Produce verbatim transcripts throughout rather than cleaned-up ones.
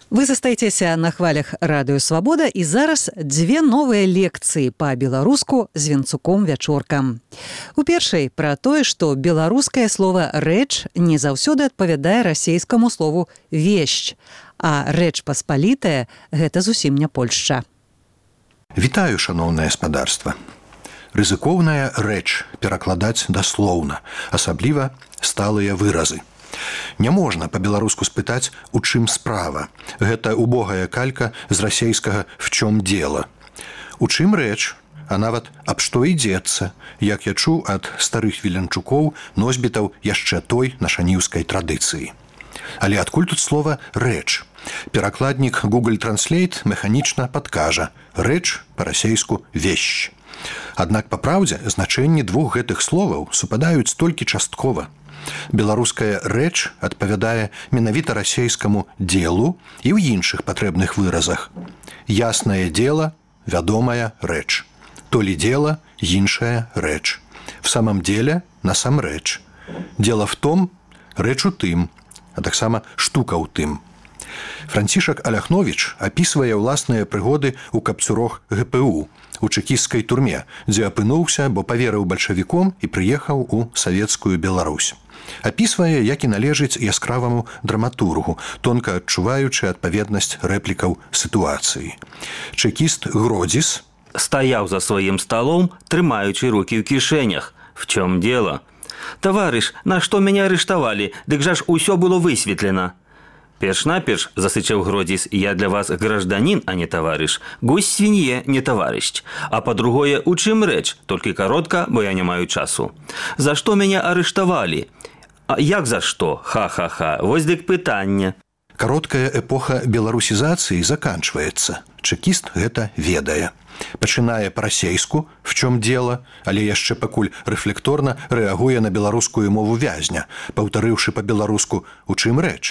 Вы застаецеся на хвалях радыё Свабода, і зараз дзве новыя лекцыі па-беларуску з Венцуком Вячоркам. У першай пра тое, што беларускае слова «рэч» не заўсёды адпавядае расейскаму слову «вещь», а «рэч паспалітая» – гэта зусім не Польшча. Вітаю, шаноўнае спадарства. Рызыкоўная рэч перакладаць даслоўна, асабліва сталыя выразы. Не можна па-беларуску спытаць, у чым справа. Гэта убогая калька з расейскага «в чём дело». У чым рэч, а нават аб што ідзецца, як я чуў ад старых віленчукоў, носьбітаў яшчэ той нашаніўскай традыцыі. Але адкуль тут слова «рэч»? Перакладнік Google Translate механічна падкажа «рэч» па-расейску «вещь». Аднак па праўдзе значэнні двух гэтых словаў супадаюць толькі часткова. Беларуская «рэч» адпавядае менавіта расейскаму «делу» і ў іншых патрэбных выразах. Яснае дело, вядомая рэч. То ли дело, іншая рэч. В самом деле, насамрэч. Дело в том, рэч у тым, а таксама штука ў тым. Францішак Аляхновіч апісвае ўласныя прыгоды ў капцюрох гэ пэ у, у чэкісцкай турме, дзе апынуўся, бо паверыў бальшавіком і прыехаў у савецкую Беларусь. Апісвае, як і належыць яскраваму драматургу, тонка адчуваючы адпаведнасць рэплікаў сітуацыі. Чэкіст Гродзіс стаяў за сваім сталом, трымаючы рукі ў кішэнях. В чём дело? Таварыш, на што мяне арыштавалі? Дык жа ж усё было высветлена. Перш-наперш, засычаў Гродзіс, я для вас гражданін, а не таварыш. Гусь свінье, не таварыш. А па-другое, у чым рэч? Толькі каротка, бо я не маю часу. За што мяне арыштавалі? А як за што? Ха-ха-ха, вось дык пытанне. Кароткая эпоха беларусізацыі заканчваецца. Чэкіст гэта ведае. Пачынае па-расейску, в чём дело, але яшчэ пакуль рэфлекторна рэагуе на беларускую мову вязня, паўтарыўшы па-беларуску «у чым рэч?».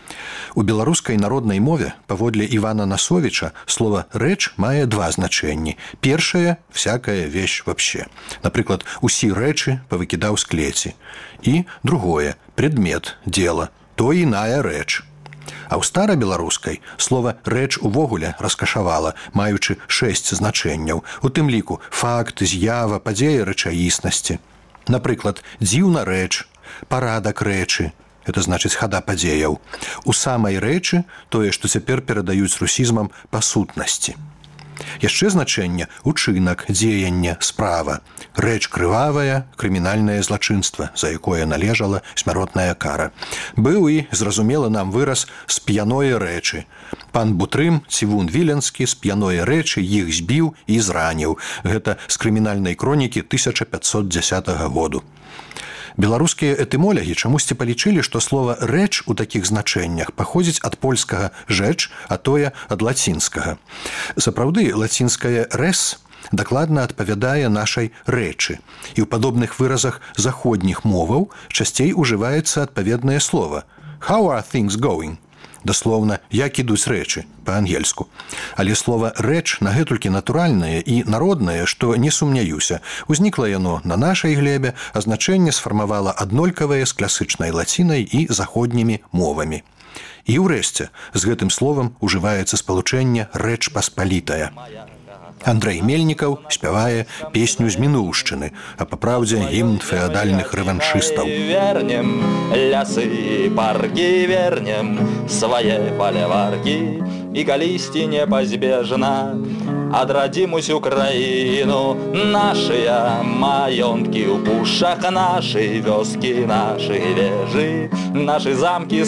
У беларускай народнай мове, паводле Івана Насовіча, слова «рэч» мае два значэнні. Першае – всякая вещь вообще. Напрыклад, усі рэчы павыкідаў з клеці. І другое – предмет, дело, то іная рэч. А ў старабеларускай слова «рэч» увогуле раскашавала, маючы шэсць значэнняў, у тым ліку факт, з'ява, падзея рэчаіснасці. Напрыклад, дзіўна рэч, парадак рэчы, это значыць хада падзеяў. У самай рэчы тое, што цяпер перадаюць русізмам па сутнасці. Яшчэ значэнне – учынак, дзеянне, справа. Рэч крывавая, крымінальнае злачынства, за якое належала смяротная кара. Быў і, зразумела нам выраз, з п'яное рэчы. Пан Бутрым, цівун віленскі, з п'яное рэчы іх збіў і зраніў. Гэта з крымінальнай кронікі тысяча пятьсот дзесятага году. Беларускія этымолягі чамусьці палічылі, што слова «рэч» у такіх значэннях паходзіць ад польскага «жэч», а тое ад лацінскага. Сапраўды, лацінскае «рэс» дакладна адпавядае нашай «рэчы», і ў падобных выразах заходніх моваў часцей ужываецца адпаведнае слова «How are things going?» Даслоўна, як ідуць рэчы, па-ангельску. Але слова «рэч» нагэтулькі натуральнае і народнае, што, не сумняюся, узнікла яно на нашай глебе, а значэнне сфармавала аднолькавае з класычнай лацінай і заходнімі мовамі. І ўрэшце, з гэтым словам ужываецца спалучэнне «рэч паспалітая». Андрэй Мельнікаў спявае песню з мінуўшчыны, а па праўдзе гімн феадальных рэваншыстаў. Вернем лясы, паркі, вернем свае паляваркі, і калісьці непазбежна адрадзім усю краіну, нашыя маёнткі ў пушах, нашы вёскі, нашы вежы, нашы замкі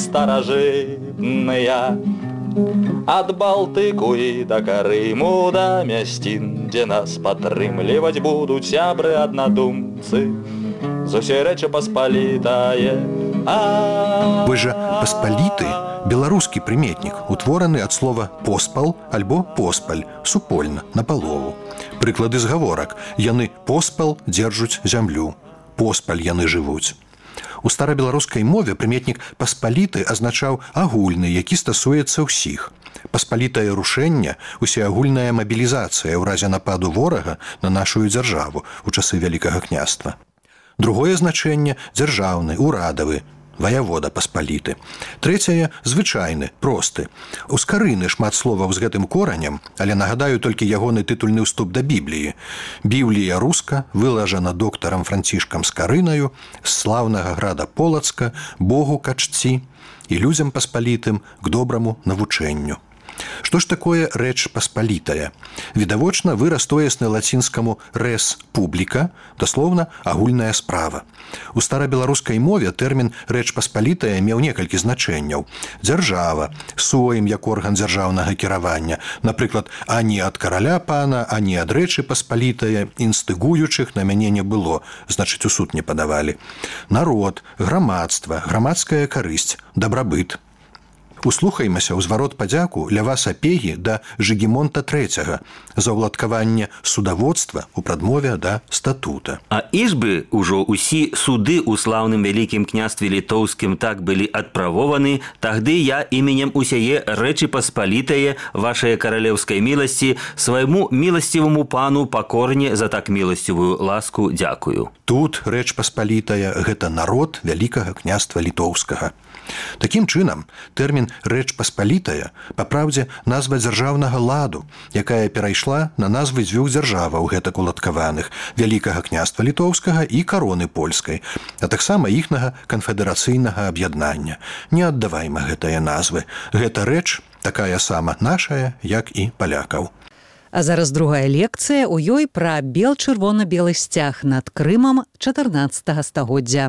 старажытныя. Ад Балтыку і да Карыму, да мясцін, дзе нас падтрымліваць будуць сябры аднадумцы, з усёй рэчы паспалітае. Вы жа паспаліты – беларускі прыметнік, утвораны ад слова «поспал» альбо «поспаль», супольна, напалову. Прыклады згаворак – яны поспал дзержуць зямлю, поспаль яны жывуць. У старабеларускай мове прыметнік «паспаліты» азначаў агульны, які стасуецца ўсіх. Паспалітае рушэнне – усеагульная мабілізацыя ў разе нападу ворага на нашу дзяржаву ў часы Вялікага княства. Другое значэнне – дзяржаўны, урадавы. ваявода паспаліты. Трэцяе звычайны, просты. У Скарыны шмат словаў з гэтым коранем, але нагадаю толькі ягоны тытульны ўступ да Бібліі. Біблія руска вылажана доктарам Францішкам Скарынаю з слаўнага града Полацка, Богу качці і людзям паспалітым к добраму навучэнню. Што ж такое рэч паспалітая? Відавочна, выраз тоесны лацінскаму «res publica», даслоўна агульная справа. У старабеларускай мове тэрмін «рэч паспалітая» меў некалькі значэнняў. Дзяржава, соім як орган дзяржаўнага кіравання, напрыклад, ані ад караля пана, ані ад рэчы паспалітая, інстыгуючых на мяне не было, значыць, у суд не падавалі. Народ, грамадства, грамадская карысць, дабрабыт. Услухаймася ў зварот падзяку Льва Сапегі да Жыгімонта трэцяга за ўладкаванне судаводства ў прадмове да статута. А ізбы ўжо ўсі суды ў слаўным вялікім княстве літоўскім так былі адправованы, тагды я іменем усяе Рэчы Паспалітае вашае каралеўскай міласці свайму міласціваму пану пакорне за так міласцівую ласку дзякую. Тут Рэч Паспалітая – гэта народ вялікага княства літоўскага. Такім чынам, тэрмін «рэч паспалітая» па праўдзе назва дзяржаўнага ладу, якая перайшла на назвы дзвюх дзяржаваў гэтак уладкаваных – Вялікага княства літоўскага і кароны польскай, а таксама іхнага канфедэрацыйнага аб'яднання. Не аддавайма гэтыя назвы. Гэта рэч такая сама нашая, як і палякаў. А зараз другая лекцыя, у ёй пра бел-чырвона-белы сцяг над Крымам чатырнаццатага стагоддзя.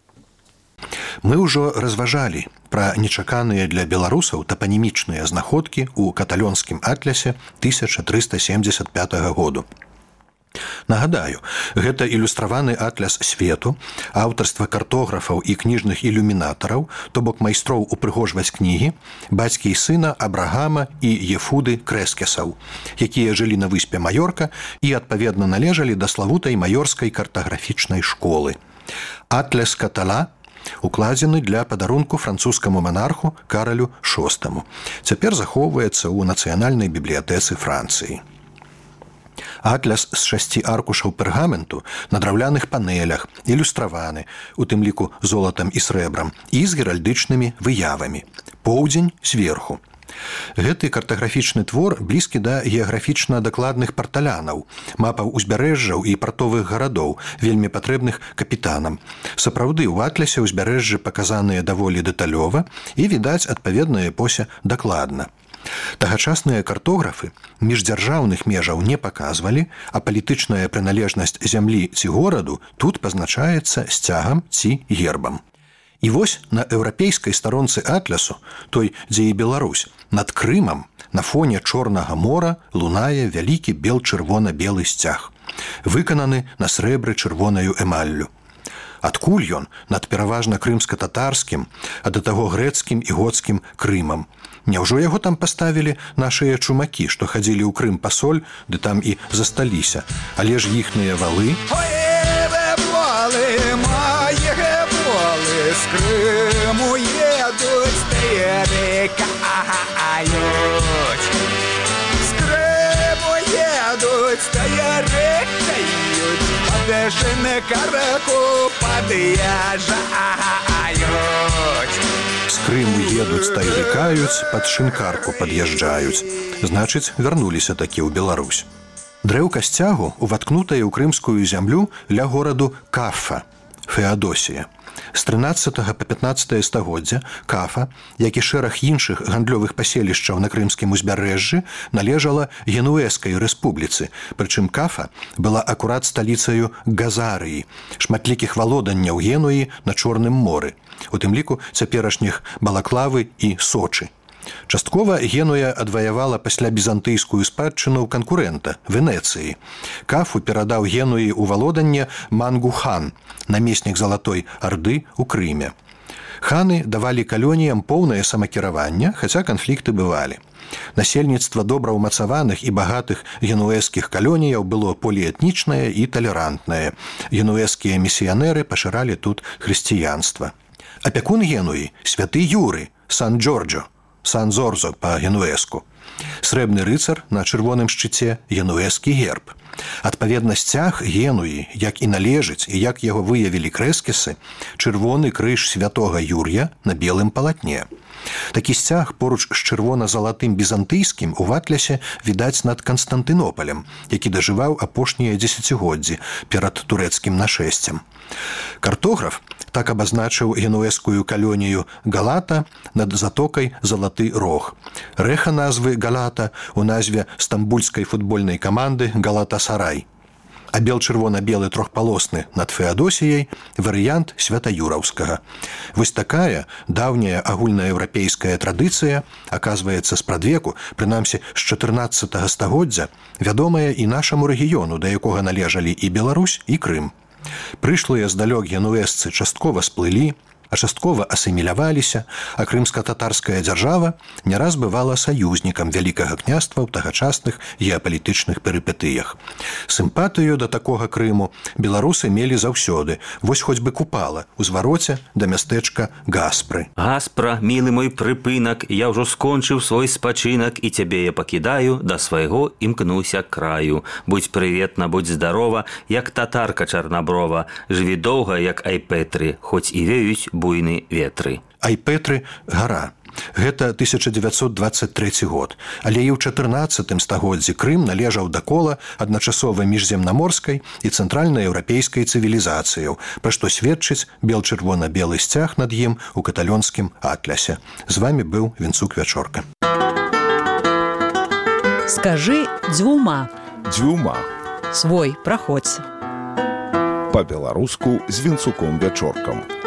Мы ўжо разважалі пра нечаканыя для беларусаў тапанімічныя знаходкі ў каталёнскім атлясе тысяча трыста семдзесят пятага году. Нагадаю, гэта ілюстраваны атляс свету, аўтарства картографаў і кніжных ілюмінатараў, то бок майстроў упрыгожваць кнігі, бацькі і сына Абрагама і Ефуды Крэскесаў, якія жылі на выспе Маёрка і адпаведна належалі да славутай маёрскай картаграфічнай школы. Атляс Катала укладзены для падарунку французскаму манарху Каралю шостаму. Цяпер захоўваецца ў нацыянальнай бібліятэцы Францыі. Атляс з шасці аркушаў пергаменту на драўляных панелях, ілюстраваны, у тым ліку золатам і срэбрам, і з геральдычнымі выявамі. Поўдзень зверху. Гэты картаграфічны твор блізкі да геаграфічна дакладных парталянаў, мапаў узбярэжжаў і партовых гарадоў, вельмі патрэбных капітанам. Сапраўды, у атлясе ўзбярэжжы паказаныя даволі дэталёва і, відаць, адпаведная эпося дакладна. Тагачасныя картографы міждзяржаўных межаў не паказвалі, а палітычная прыналежнасць зямлі ці гораду тут пазначаецца сцягам ці гербам. І вось на еўрапейскай старонцы атлясу, той, дзе і Беларусь, над Крымам на фоне Чорнага мора лунае вялікі бел-чырвона-белы сцяг, выкананы на срэбры чырвонаю эмаллю. Адкуль ён над пераважна крымска-татарскім, а да таго грэцкім і гоцкім Крымам? Няўжо яго там паставілі нашыя чумакі, што хадзілі ў Крым па соль, ды там і засталіся, але ж іхныя валы... З Криму едуть, перекають. З Криму едуть, перекають. Подешене караку подъезжают. З Крыму едуць, тайрыкаюць, пад шынкарку пад'язджаюць. Значыць, вярнуліся такі ў Беларусь. Дрэўка сцягу уваткнутая ў крымскую зямлю ля гораду Кафа, Феадосія. З трынаццатага па пятнаццатае стагоддзя Кафа, як і шэраг іншых гандлёвых паселішчаў на крымскім узбярэжжы, належала Генуэзскай рэспубліцы, прычым Кафа была акурат сталіцаю Газарыі, шматлікіх валоданняў Генуі на Чорным моры, у тым ліку цяперашніх Балаклавы і Сочы. Часткова Генуя адваявала пасля бізантыйскую спадчыну канкурэнта – Венецыі. Кафу перадаў Генуі ў валоданне Мангу-хан, намеснік Залатой Арды ў Крыме. Ханы давалі калоніям поўнае самакіраванне, хаця канфлікты бывалі. Насельніцтва добра ўмацаваных і багатых генуэзскіх калоніяў было поліэтнічнае і талерантнае. Генуэзскія місіянеры пашыралі тут хрысціянства. Апякун Генуі – святы Юры, Сан-Джорджо, Сан-Зорзо па-генуэзку. Срэбны рыцар на чырвоным шчыце – генуэзскі герб. Адпаведна сцяг Генуі, як і належыць, і як яго выявілі крэскісы, чырвоны крыж святога Юр'я на белым палатне. Такі сцяг поруч з чырвона-залатым візантыйскім у Атласе відаць над Канстантынопалем, які дажываў апошнія дзесяцігоддзі перад турэцкім нашэсцем. Картограф так абазначыў генуэзскую калонію Галата над затокай Залаты Рог. Рэха назвы Галата у назве стамбульскай футбольнай каманды Галатасарай. А бел-чырвона-белы трохпалосны над Феадосіяй варыянт святаюраўскага. Вось такая даўняя агульнаеўрапейская традыцыя, аказваецца, спрадвеку, прынамсі з чатырнаццатага стагоддзя, вядомая і нашаму рэгіёну, да якога належалі і Беларусь, і Крым. Прышлыя здалёк генуэзцы часткова сплылі, а часткова асіміляваліся, а крымска-татарская дзяржава не раз бывала саюзнікам Вялікага княства ў тагачасных геапалітычных перыпетыях. Сімпатыю да такога Крыму беларусы мелі заўсёды, вось хоць бы Купала, у звароце да мястэчка Гаспры. Гаспра, мілы мой прыпынак, я ўжо скончыў свой спачынак, і цябе я пакідаю, да свайго імкнуся краю. Будзь прыветна, будзь здарова, як татарка чарнаброва, жыві доўга, як Айпетры, хоць і веюць буйны ветры. Айпетры – гара. Гэта тысяча дзевяцьсот дваццаць трэці год. Але і ў чатырнаццатым стагоддзі Крым належаў да кола адначасова міжземнаморскай і цэнтральнаеўрапейскай цывілізацыяў, пра што сведчыць бел-чырвона-белы сцяг над ім у каталонскім Атлясе. З вамі быў Вінцук Вячорка. Скажы дзвюма. Дзвюма. Свой праходзь. Па-беларуску з Вінцуком Вячоркам.